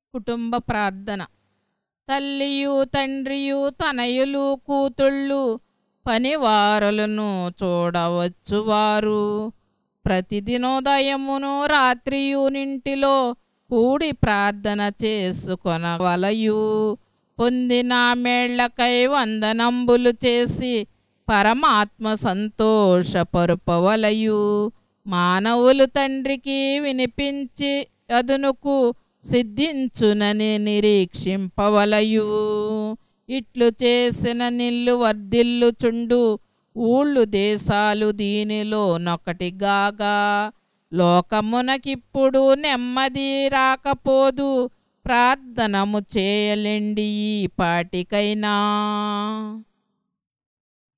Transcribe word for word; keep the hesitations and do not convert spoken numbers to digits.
కుటుంబ ప్రార్థన. తల్లియు తండ్రియు తనయులు కూతుళ్ళు పనివారలను చూడవచ్చువారు ప్రతిదినోదయమును రాత్రియు నింటిలో కూడి ప్రార్థన చేసుకొనవలయు. పొందిన మేళ్లకై వందనంబులు చేసి పరమాత్మ సంతోషపరుపవలయు. మానవులు తండ్రికి వినిపించి అదునుకు సిద్ధించునని నిరీక్షింపవలయు. ఇట్లు చేసిన నిల్లు వర్ధిల్లుచుండు ఊళ్ళు దేశాలు దీనిలో నొకటిగాగా. లోకమునకిప్పుడు నెమ్మది రాకపోదు, ప్రార్థనము చేయలెండి ఈ పాటికైనా.